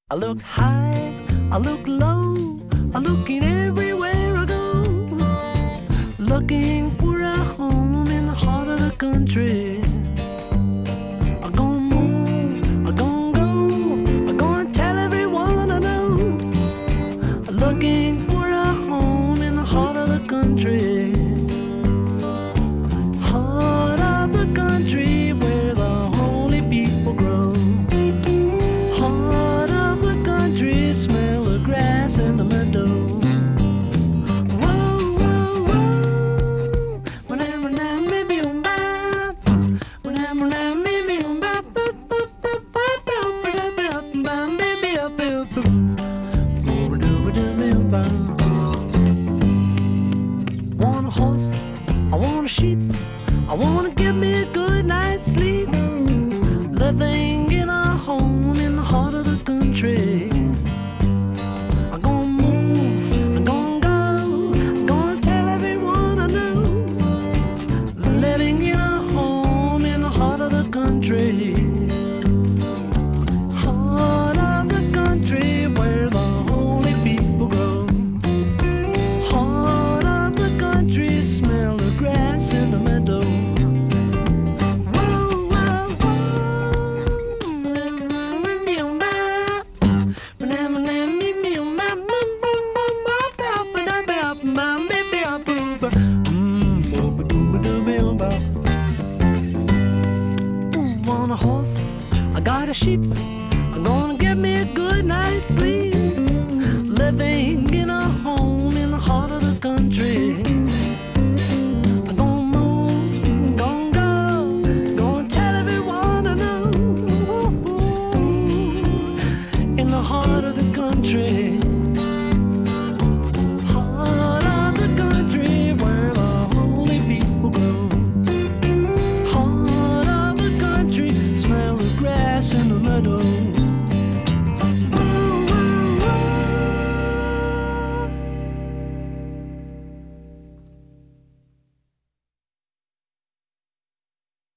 I look high, I look low, I'm looking everywhere I go, looking for a home in the heart of the country. I'm gonna move, I'm gonna go, I'm gonna tell everyone I know, looking for a home in the heart of the country. Heart of the country where the holy people grow. Heart of the country, smell the grass and the meadow. Whoa, whoa, whoa. Whenever now, maybe on by. Whenever now, maybe on by. Baby up, want a horse, I want a sheep, I wanna give me a good night's sleep, living in a home in the heart of the country. I'm gonna move, I'm gonna go, I'm gonna tell everyone I know, living in a home in the heart of the country. Heart of the country where the holy people grow. Heart of the country, smell the grass in the meadow. Whoa, whoa, want a horse, I got a sheep, I'm gonna get me a good night's sleep, living in a home in the heart of the country. I'm gonna move, gonna go, gonna tell everyone I know, in the heart of the country.